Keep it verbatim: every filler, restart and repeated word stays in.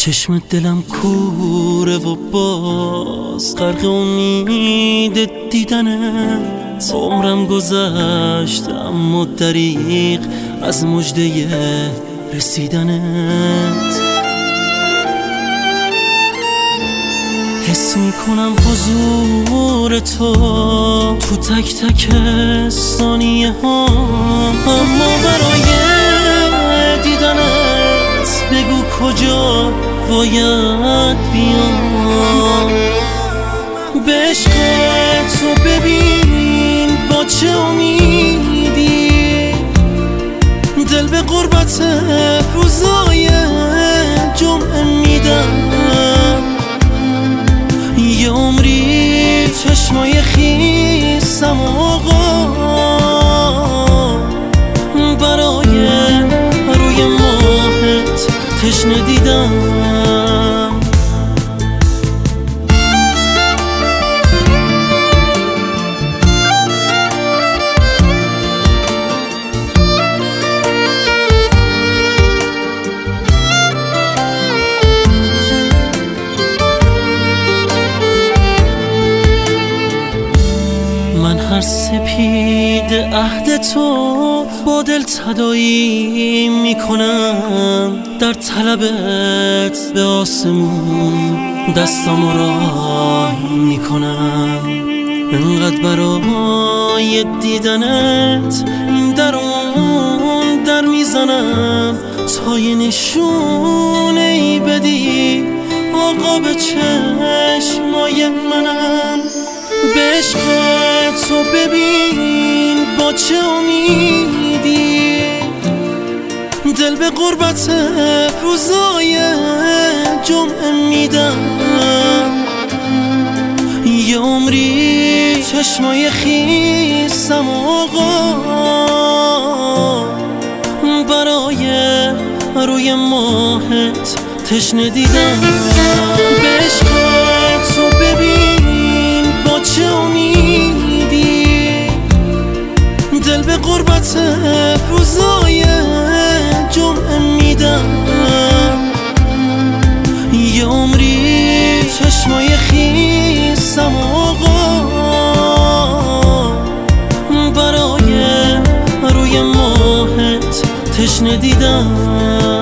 چشم دلم کوره و باز غرق امید دیدنت. عمرم گذشت اما دریغ از مژده رسیدنت. حس میکنم حضور تو تو تک تک ثانیه ها، اما برای دیدنت بگو کجا باید بیام. به عشق تو ببین با چه امیدی دل به قربت روزای جمعه میدم. یه عمری چشمای خیسم آقا برای روی ماهت تشنه دیدم. من هر سپید عهد تو با دل تداعی میکنم، در طلبت به آسمون دستامو راه میکنم. انقدر برای دیدنت این در اون در میزنم تا یه نشونه ای بدی آقا به چشمای منم. به عشق تو ببین با چه امیدی دل به قربت روزای جمعه میدم. یه عمری چشمای خیسم آقا برای روی ماهت تشنه دیدم. به عشق تو ببین با چه امیدی دل به قربت روزای جمعه میدم. یه عمری چشمای خیسم آقا برای روی ماهت تشنه دیدم.